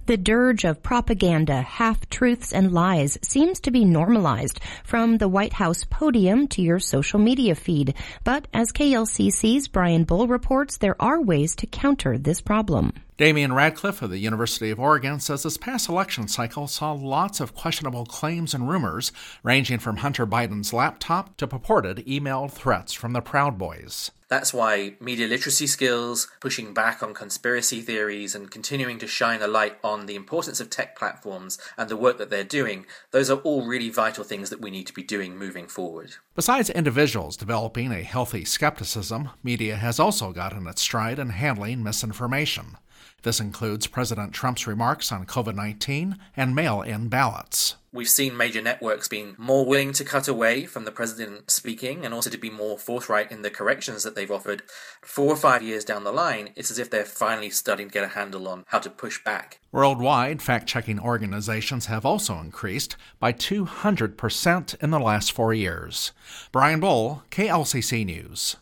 The dirge of propaganda, half-truths, and lies seems to be normalized from the White House podium to your social media feed. But as KLCC's Brian Bull reports, there are ways to counter this problem. Damian Radcliffe of the University of Oregon says this past election cycle saw lots of questionable claims and rumors, ranging from Hunter Biden's laptop to purported emailed threats from the Proud Boys. That's why media literacy skills, pushing back on conspiracy theories, and continuing to shine a light on the importance of tech platforms and the work that they're doing, those are all really vital things that we need to be doing moving forward. Besides individuals developing a healthy skepticism, media has also gotten its stride in handling misinformation. This includes President Trump's remarks on COVID-19 and mail-in ballots. We've seen major networks being more willing to cut away from the president speaking and also to be more forthright in the corrections that they've offered. 4 or 5 years down the line, it's as if they're finally starting to get a handle on how to push back. Worldwide, fact-checking organizations have also increased by 200% in the last 4 years. Brian Bull, KLCC News.